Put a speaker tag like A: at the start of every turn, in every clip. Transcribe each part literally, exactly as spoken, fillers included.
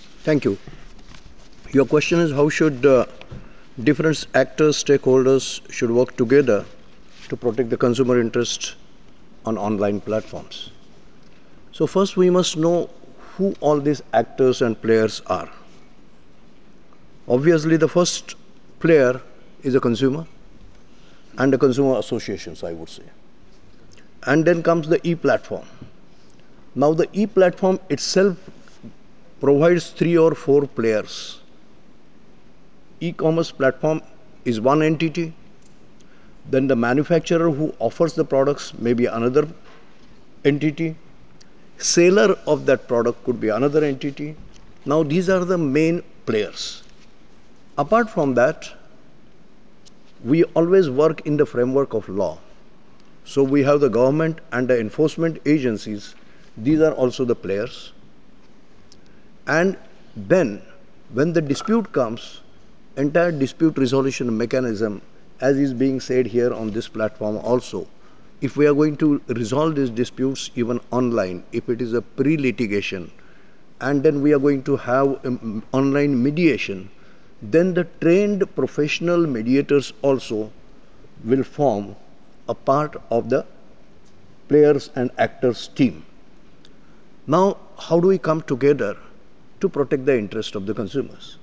A: Thank you. Your question is how should uh, different actors, stakeholders should work together to protect the consumer interest on online platforms. So first we must know who all these actors and players are. Obviously the first player is a consumer and the consumer associations, I would say. And then comes the e-platform. Now the e-platform itself provides three or four players. E-commerce platform is one entity, then the manufacturer who offers the products may be another entity, seller of that product could be another entity. Now these are the main players. Apart from that, we always work in the framework of law. So we have the government and the enforcement agencies. These are also the players. And then when the dispute comes, entire dispute resolution mechanism, as is being said here on this platform also, if we are going to resolve these disputes even online, if it is a pre-litigation, and then we are going to have um, online mediation, then the trained professional mediators also will form a part of the players and actors team. Now, how do we come together to protect the interest of the consumers?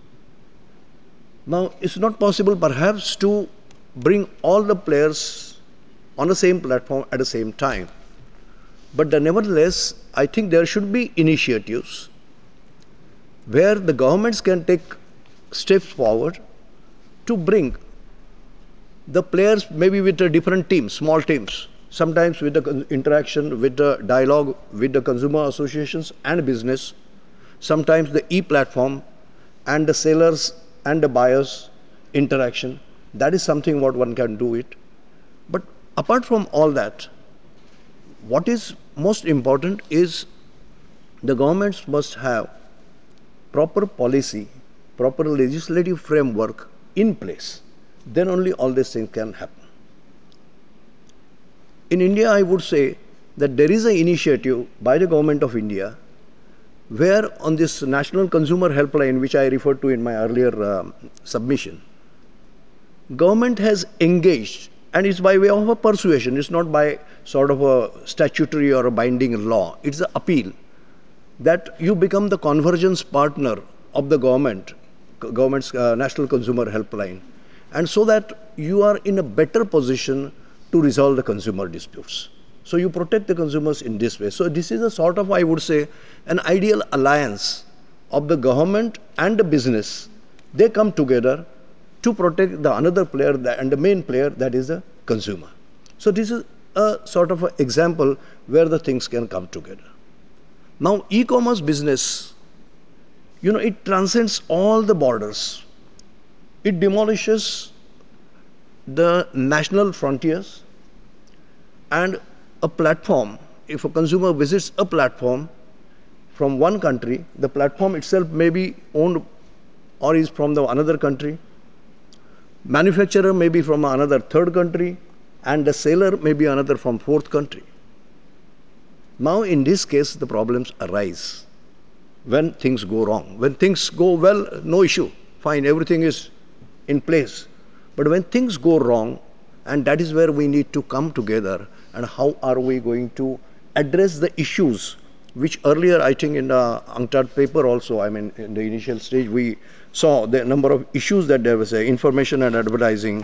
A: Now, it's not possible perhaps to bring all the players on the same platform at the same time. But the, nevertheless, I think there should be initiatives where the governments can take steps forward to bring the players maybe with a different teams, small teams, sometimes with the interaction, with the dialogue with the consumer associations and business, sometimes the e-platform and the sellers and the buyers interaction. That is something what one can do it. But apart from all that, what is most important is the governments must have proper policy, proper legislative framework in place. Then only all these things can happen. In India, I would say that there is an initiative by the government of India where on this National Consumer Helpline, which I referred to in my earlier uh, submission, government has engaged, and it's by way of a persuasion, it's not by sort of a statutory or a binding law, it's an appeal that you become the convergence partner of the government, government's uh, National Consumer Helpline, and so that you are in a better position to resolve the consumer disputes. So you protect the consumers in this way. So this is a sort of, I would say, an ideal alliance of the government and the business. They come together to protect the another player and the main player, that is the consumer. So this is a sort of an example where the things can come together. Now e-commerce business, you know, it transcends all the borders. It demolishes the national frontiers, and a platform, if a consumer visits a platform from one country, the platform itself may be owned or is from the another country, manufacturer may be from another third country, and the seller may be another from fourth country. Now in this case the problems arise when things go wrong. When things go well, no issue, fine, everything is in place. But when things go wrong, and that is where we need to come together, and how are we going to address the issues which earlier, I think in the UNCTAD paper also, I mean in the initial stage, we saw the number of issues that there was, uh, information and advertising,